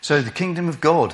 So, the kingdom of God.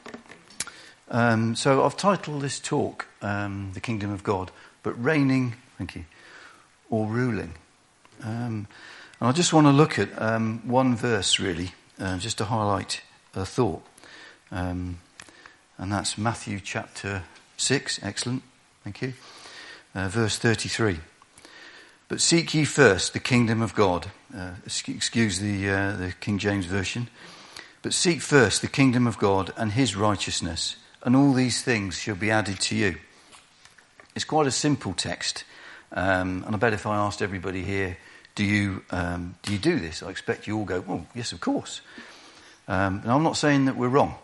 So I've titled this talk, The Kingdom of God, but reigning, thank you, or ruling. And I just want to look at one verse, really, just to highlight a thought. And that's Matthew chapter 6, excellent, thank you, verse 33. But seek ye first the kingdom of God. Excuse the King James Version. But seek first the kingdom of God and his righteousness, and all these things shall be added to you. It's quite a simple text, and I bet if I asked everybody here, do you do this? I expect you all go, well, yes, of course. And I'm not saying that we're wrong,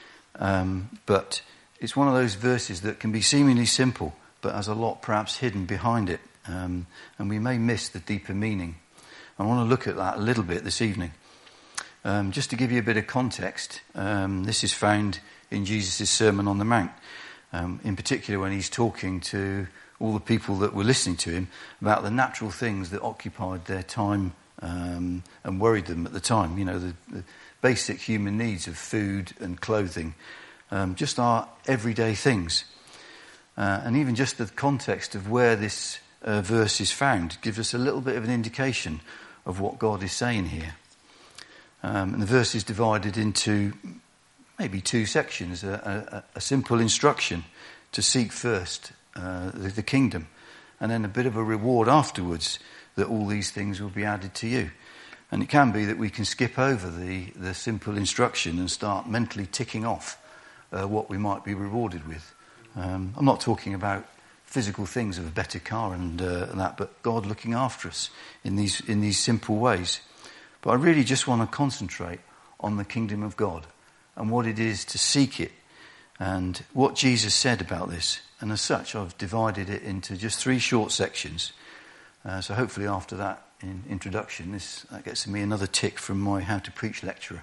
but it's one of those verses that can be seemingly simple, but has a lot perhaps hidden behind it, and we may miss the deeper meaning. I want to look at that a little bit this evening. Just to give you a bit of context, this is found in Jesus' Sermon on the Mount, in particular when he's talking to all the people that were listening to him about the natural things that occupied their time and worried them at the time. You know, the basic human needs of food and clothing, just our everyday things. And even just the context of where this verse is found gives us a little bit of an indication of what God is saying here. And the verse is divided into maybe two sections, a simple instruction to seek first the kingdom, and then a bit of a reward afterwards that all these things will be added to you. And it can be that we can skip over the simple instruction and start mentally ticking off what we might be rewarded with. I'm not talking about physical things of a better car and that, but God looking after us in these simple ways. But I really just want to concentrate on the kingdom of God and what it is to seek it and what Jesus said about this. And as such, I've divided it into just 3 short sections. So hopefully after that introduction, that gets me another tick from my How to Preach lecturer.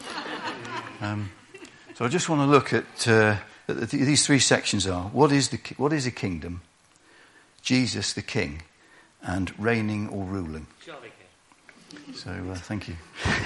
So I just want to look at these 3 sections are, what is a kingdom, Jesus the King, and reigning or ruling. Jolly King. So, thank you.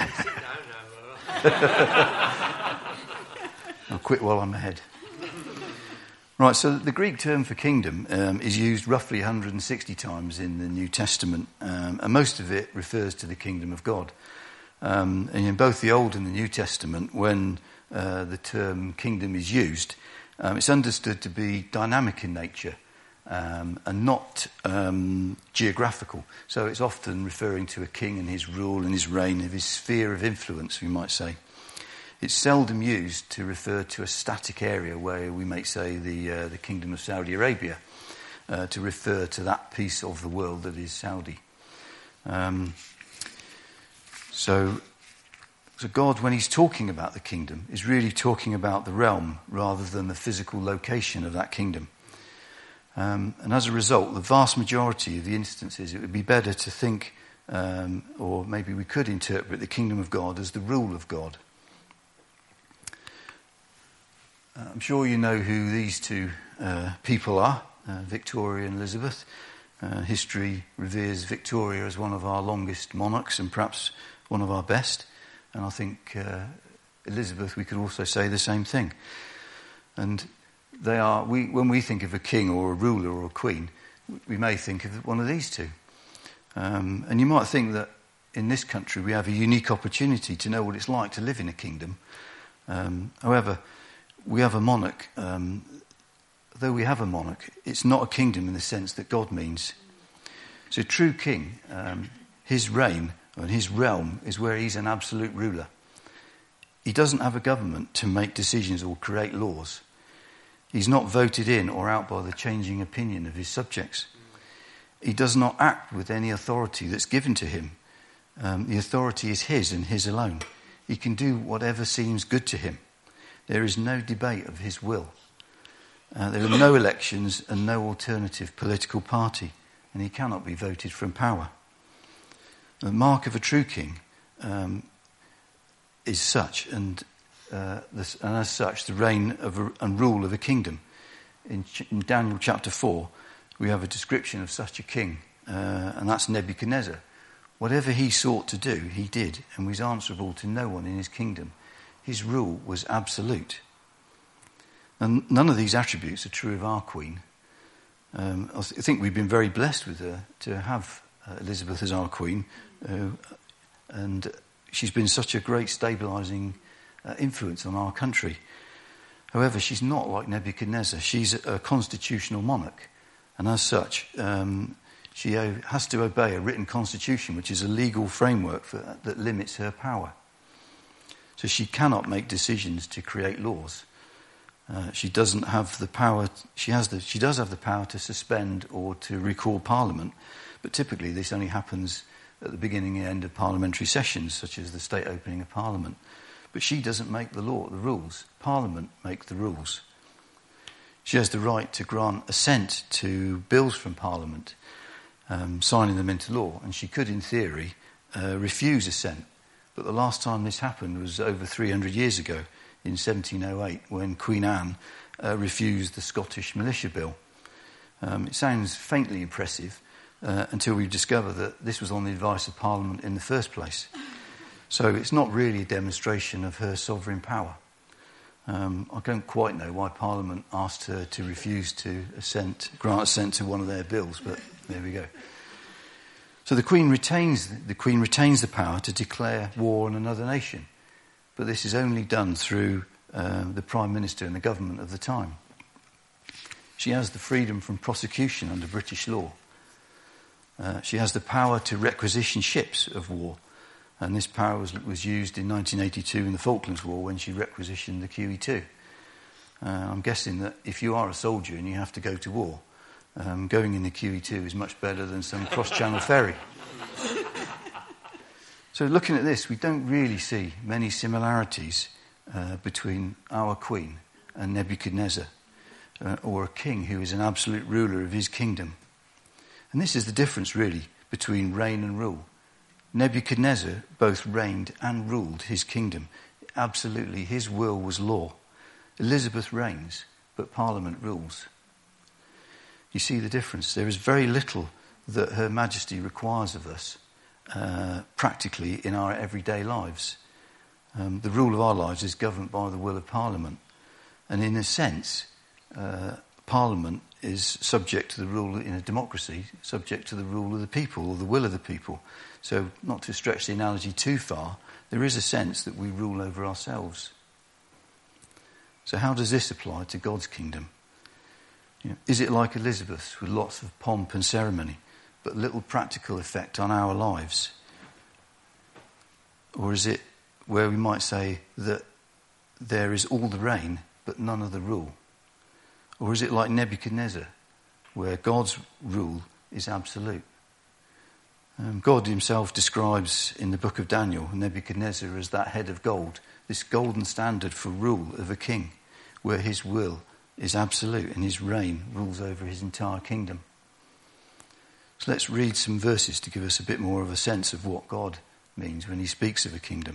I'll quit while I'm ahead. Right, so the Greek term for kingdom is used roughly 160 times in the New Testament, and most of it refers to the kingdom of God. And in both the Old and the New Testament, when the term kingdom is used, it's understood to be dynamic in nature. And not geographical. So it's often referring to a king and his rule and his reign, of his sphere of influence, we might say. It's seldom used to refer to a static area where we might say the Kingdom of Saudi Arabia, to refer to that piece of the world that is Saudi. So God, when he's talking about the kingdom, is really talking about the realm rather than the physical location of that kingdom. And as a result, the vast majority of the instances, it would be better to think, or maybe we could interpret the kingdom of God as the rule of God. I'm sure you know who these 2 people are, Victoria and Elizabeth. History reveres Victoria as one of our longest monarchs and perhaps one of our best. And I think Elizabeth, we could also say the same thing. And they are, when we think of a king or a ruler or a queen, we may think of one of these 2. And you might think that in this country we have a unique opportunity to know what it's like to live in a kingdom. However, we have a monarch. Though we have a monarch, it's not a kingdom in the sense that God means. So a true king, his reign and his realm is where he's an absolute ruler. He doesn't have a government to make decisions or create laws. He's not voted in or out by the changing opinion of his subjects. He does not act with any authority that's given to him. The authority is his and his alone. He can do whatever seems good to him. There is no debate of his will. There are no elections and no alternative political party, and he cannot be voted from power. The mark of a true king is such, and as such, the reign and rule of a kingdom. In Daniel chapter 4, we have a description of such a king, and that's Nebuchadnezzar. Whatever he sought to do, he did, and was answerable to no one in his kingdom. his rule was absolute. And none of these attributes are true of our Queen. I think we've been very blessed with her to have Elizabeth as our Queen, and she's been such a great stabilising influence on our country. However, she's not like Nebuchadnezzar. She's a constitutional monarch, and as such, she has to obey a written constitution, which is a legal framework that limits her power. So she cannot make decisions to create laws. She doesn't have the power. She does have the power to suspend or to recall Parliament, but typically this only happens at the beginning and end of parliamentary sessions, such as the state opening of Parliament. But she doesn't make the rules. Parliament make the rules. She has the right to grant assent to bills from Parliament, signing them into law, and she could, in theory, refuse assent. But the last time this happened was over 300 years ago, in 1708, when Queen Anne refused the Scottish Militia Bill. It sounds faintly impressive until we discover that this was on the advice of Parliament in the first place. So it's not really a demonstration of her sovereign power. I don't quite know why Parliament asked her to refuse to grant assent to one of their bills, but there we go. So the Queen retains the power to declare war on another nation, but this is only done through the Prime Minister and the government of the time. She has the freedom from prosecution under British law. She has the power to requisition ships of war, and this power was used in 1982 in the Falklands War when she requisitioned the QE2. I'm guessing that if you are a soldier and you have to go to war, going in the QE2 is much better than some cross-channel ferry. So looking at this, we don't really see many similarities between our Queen and Nebuchadnezzar, or a king who is an absolute ruler of his kingdom. And this is the difference, really, between reign and rule. Nebuchadnezzar both reigned and ruled his kingdom. Absolutely, his will was law. Elizabeth reigns, but Parliament rules. You see the difference. There is very little that Her Majesty requires of us practically in our everyday lives. The rule of our lives is governed by the will of Parliament. And in a sense, Parliament is subject to the rule in a democracy, subject to the rule of the people or the will of the people. So not to stretch the analogy too far, there is a sense that we rule over ourselves. So how does this apply to God's kingdom? Is it like Elizabeth with lots of pomp and ceremony, but little practical effect on our lives? Or is it where we might say that there is all the reign, but none of the rule? Or is it like Nebuchadnezzar, where God's rule is absolute? God himself describes in the book of Daniel Nebuchadnezzar as that head of gold, this golden standard for rule of a king, where his will is absolute and his reign rules over his entire kingdom. So let's read some verses to give us a bit more of a sense of what God means when he speaks of a kingdom.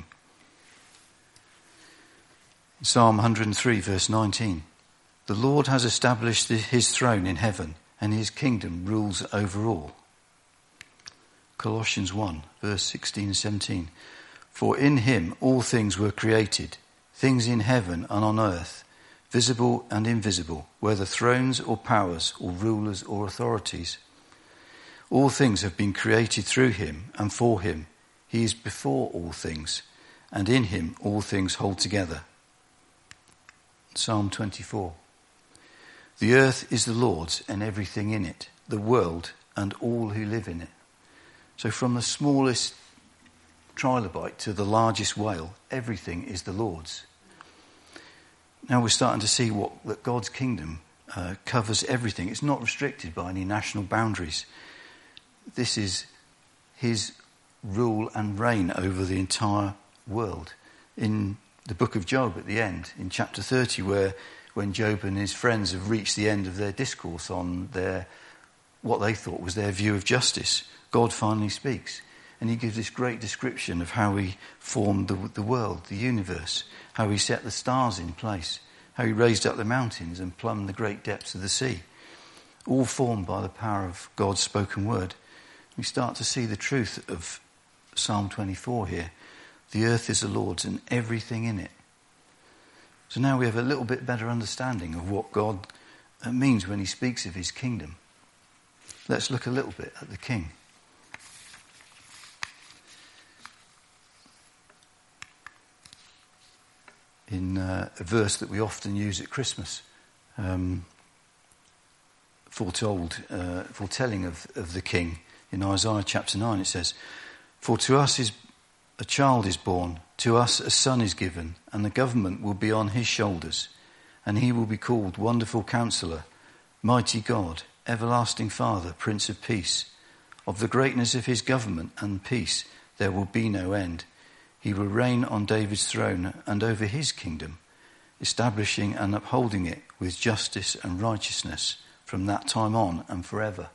Psalm 103, verse 19. The Lord has established his throne in heaven, and his kingdom rules over all. Colossians 1, verse 16 and 17. For in him all things were created, things in heaven and on earth, visible and invisible, whether thrones or powers or rulers or authorities. All things have been created through him and for him. He is before all things, and in him all things hold together. Psalm 24. The earth is the Lord's and everything in it, the world and all who live in it. So from the smallest trilobite to the largest whale, everything is the Lord's. Now we're starting to see that God's kingdom covers everything. It's not restricted by any national boundaries. This is his rule and reign over the entire world. In the book of Job at the end, in chapter 30, when Job and his friends have reached the end of their discourse on what they thought was their view of justice, God finally speaks. And he gives this great description of how he formed the world, the universe, how he set the stars in place, how he raised up the mountains and plumbed the great depths of the sea, all formed by the power of God's spoken word. We start to see the truth of Psalm 24 here. The earth is the Lord's and everything in it, So now we have a little bit better understanding of what God means when he speaks of his kingdom. Let's look a little bit at the king. In a verse that we often use at Christmas, foretelling of the king, in Isaiah chapter 9 it says, "For to us a child is born, to us a son is given, and the government will be on his shoulders, and he will be called Wonderful Counselor, Mighty God, Everlasting Father, Prince of Peace. Of the greatness of his government and peace there will be no end. He will reign on David's throne and over his kingdom, establishing and upholding it with justice and righteousness from that time on and forever."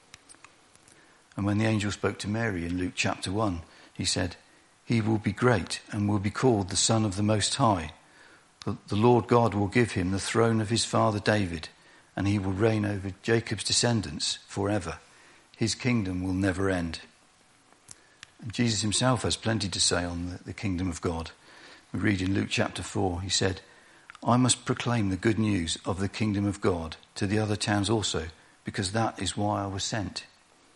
And when the angel spoke to Mary in Luke chapter 1, he said, "He will be great and will be called the Son of the Most High. The Lord God will give him the throne of his father David, and he will reign over Jacob's descendants forever. His kingdom will never end." And Jesus himself has plenty to say on the kingdom of God. We read in Luke chapter 4, he said, "I must proclaim the good news of the kingdom of God to the other towns also, because that is why I was sent."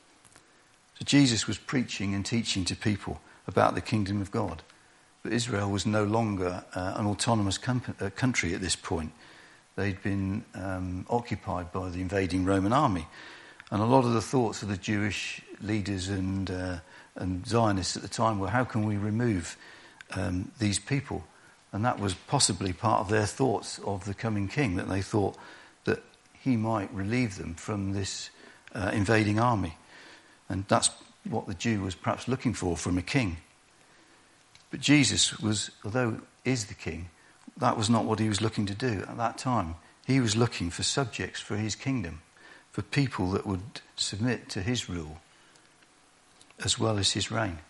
So Jesus was preaching and teaching to people about the kingdom of God. But Israel was no longer an autonomous country at this point. They'd been occupied by the invading Roman army. And a lot of the thoughts of the Jewish leaders and Zionists at the time were, how can we remove these people? And that was possibly part of their thoughts of the coming king, that they thought that he might relieve them from this invading army. And that's what the Jew was perhaps looking for from a king. But Jesus was, although he is the king, that was not what he was looking to do at that time. He was looking for subjects for his kingdom, for people that would submit to his rule as well as his reign.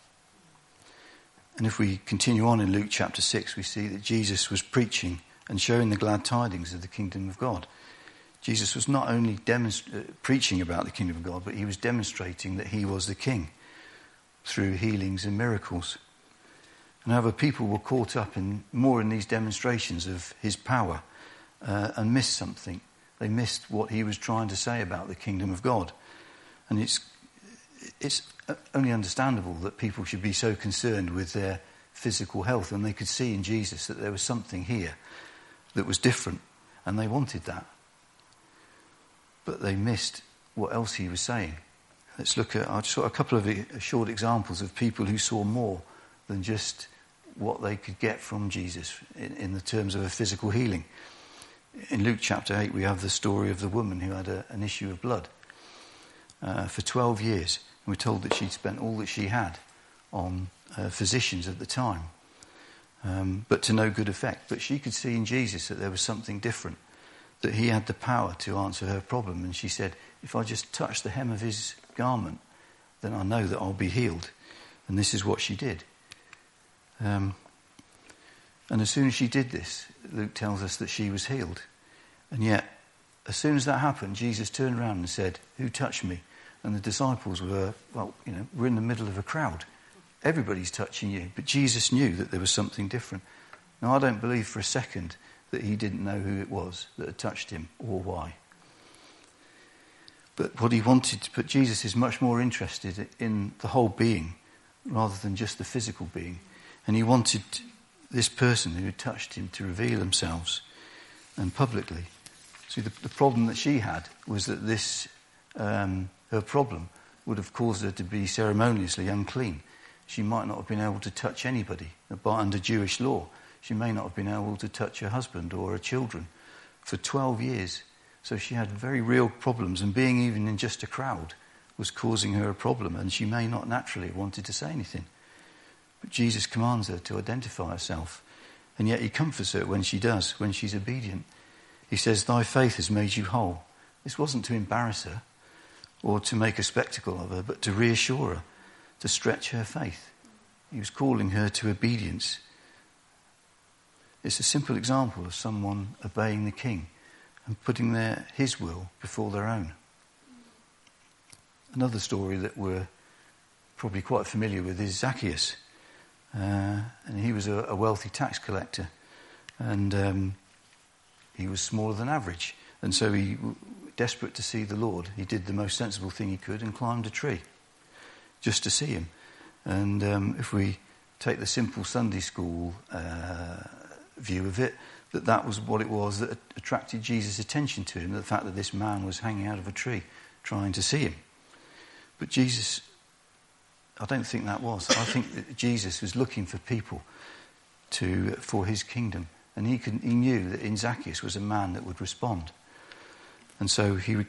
And if we continue on in Luke chapter 6, we see that Jesus was preaching and showing the glad tidings of the kingdom of God. Jesus was not only preaching about the kingdom of God, but he was demonstrating that he was the king through healings and miracles. And however, people were caught up more in these demonstrations of his power and missed something. They missed what he was trying to say about the kingdom of God. And it's only understandable that people should be so concerned with their physical health when they could see in Jesus that there was something here that was different, and they wanted that. But they missed what else he was saying. Let's look at a couple of short examples of people who saw more than just what they could get from Jesus in the terms of a physical healing. In Luke chapter 8, we have the story of the woman who had an issue of blood for 12 years. And we're told that she'd spent all that she had on physicians at the time, but to no good effect. But she could see in Jesus that there was something different, that he had the power to answer her problem. And she said, if I just touch the hem of his garment, then I know that I'll be healed. And this is what she did. And as soon as she did this, Luke tells us that she was healed. And yet, as soon as that happened, Jesus turned around and said, "Who touched me?" And the disciples were we're in the middle of a crowd. Everybody's touching you. But Jesus knew that there was something different. Now, I don't believe for a second that he didn't know who it was that had touched him or why. But what he wanted, but Jesus is much more interested in the whole being rather than just the physical being. And he wanted this person who had touched him to reveal themselves and publicly. See, the problem that she had was that this, her problem would have caused her to be ceremoniously unclean. She might not have been able to touch anybody under Jewish law. She may not have been able to touch her husband or her children for 12 years. So she had very real problems, and being even in just a crowd was causing her a problem, and she may not naturally have wanted to say anything. But Jesus commands her to identify herself, and yet he comforts her when she does, when she's obedient. He says, "Thy faith has made you whole." This wasn't to embarrass her or to make a spectacle of her, but to reassure her, to stretch her faith. He was calling her to obedience. It's a simple example of someone obeying the king and putting his will before their own. Another story that we're probably quite familiar with is Zacchaeus. And he was a wealthy tax collector. And he was smaller than average. And so he, desperate to see the Lord, he did the most sensible thing he could and climbed a tree just to see him. And if we take the simple Sunday school view of it, that was what it was that attracted Jesus' attention to him, the fact that this man was hanging out of a tree trying to see him. But Jesus, I don't think that was. I think that Jesus was looking for people for his kingdom. And he knew that in Zacchaeus was a man that would respond. And so he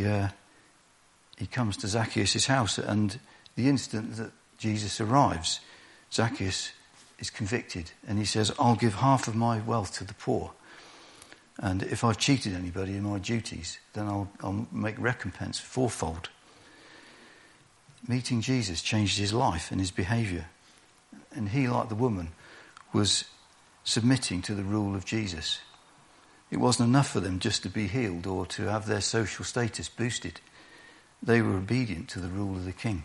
comes to Zacchaeus' house, and the instant that Jesus arrives, Zacchaeus is convicted, and he says, I'll give half of my wealth to the poor. And if I've cheated anybody in my duties, then I'll make recompense fourfold. Meeting Jesus changed his life and his behaviour. And he, like the woman, was submitting to the rule of Jesus. It wasn't enough for them just to be healed or to have their social status boosted. They were obedient to the rule of the king.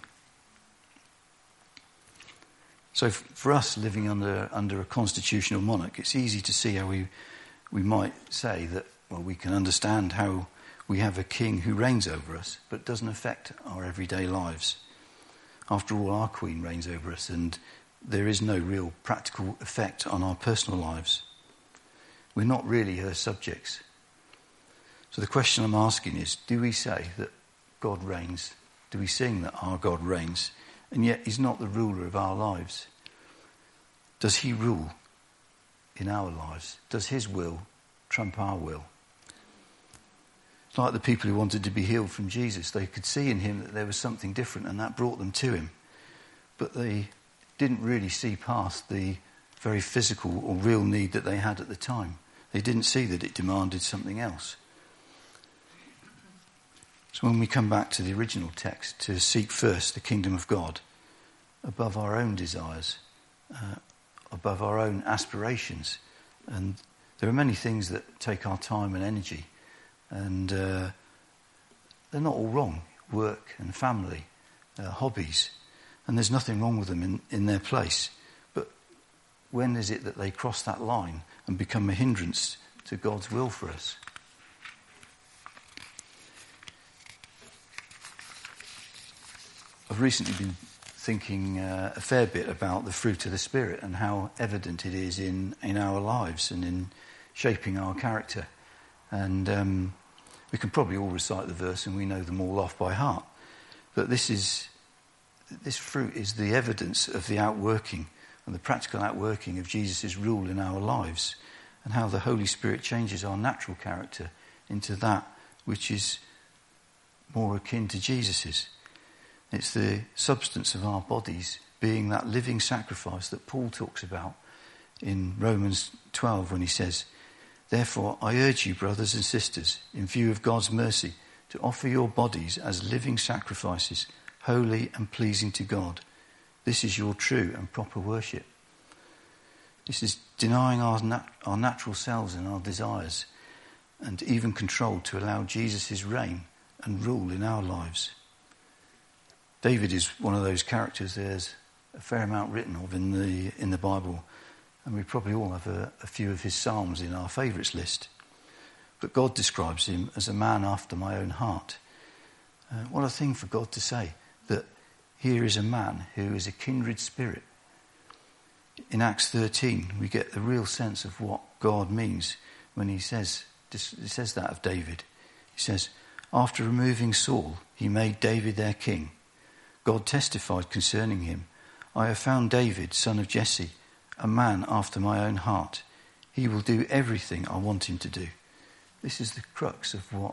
So for us living under a constitutional monarch, it's easy to see how we might say that, well, we can understand how we have a king who reigns over us, but doesn't affect our everyday lives. After all, our queen reigns over us, and there is no real practical effect on our personal lives. We're not really her subjects. So the question I'm asking is, do we say that God reigns? Do we sing that our God reigns? And yet he's not the ruler of our lives. Does he rule in our lives? Does his will trump our will? It's like the people who wanted to be healed from Jesus. They could see in him that there was something different, and that brought them to him. But they didn't really see past the very physical or real need that they had at the time. They didn't see that it demanded something else. So when we come back to the original text, to seek first the kingdom of God above our own desires, above our own aspirations. And there are many things that take our time and energy, and they're not all wrong. Work and family, hobbies, and there's nothing wrong with them in their place. But when is it that they cross that line and become a hindrance to God's will for us? I've recently been thinking a fair bit about the fruit of the Spirit and how evident it is in our lives and in shaping our character. And we can probably all recite the verse and we know them all off by heart. But this fruit is the evidence of the outworking and the practical outworking of Jesus' rule in our lives, and how the Holy Spirit changes our natural character into that which is more akin to Jesus's. It's the substance of our bodies being that living sacrifice that Paul talks about in Romans 12 when he says, "Therefore I urge you, brothers and sisters, in view of God's mercy, to offer your bodies as living sacrifices, holy and pleasing to God. This is your true and proper worship." This is denying our natural selves and our desires, and even control to allow Jesus' reign and rule in our lives. David is one of those characters there's a fair amount written of in the Bible, and we probably all have a few of his psalms in our favourites list. But God describes him as a man after my own heart. What a thing for God to say, that here is a man who is a kindred spirit. In Acts 13, we get the real sense of what God means when he says that of David. He says, "After removing Saul, he made David their king. God testified concerning him, 'I have found David, son of Jesse, a man after my own heart. He will do everything I want him to do.'" This is the crux of what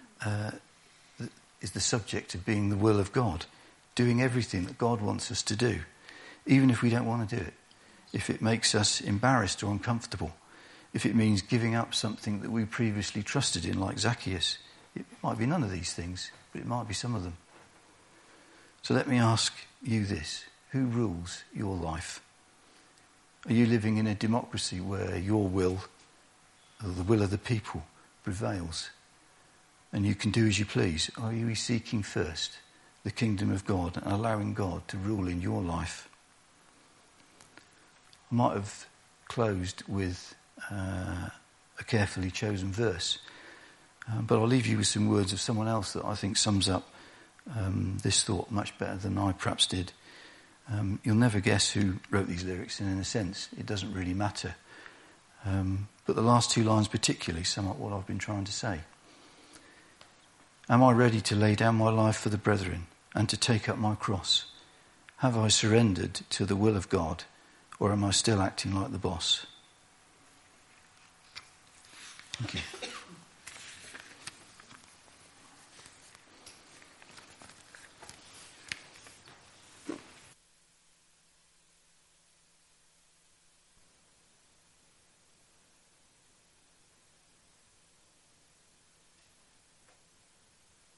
is the subject of being the will of God, doing everything that God wants us to do, even if we don't want to do it, if it makes us embarrassed or uncomfortable, if it means giving up something that we previously trusted in, like Zacchaeus. It might be none of these things, but it might be some of them. So let me ask you this: who rules your life? Are you living in a democracy where your will, or the will of the people, prevails and you can do as you please? Or are you seeking first the kingdom of God and allowing God to rule in your life? I might have closed with a carefully chosen verse. But I'll leave you with some words of someone else that I think sums up this thought much better than I perhaps did. You'll never guess who wrote these lyrics, and in a sense, it doesn't really matter. But the last two lines particularly sum up what I've been trying to say. Am I ready to lay down my life for the brethren and to take up my cross? Have I surrendered to the will of God, or am I still acting like the boss? Thank you.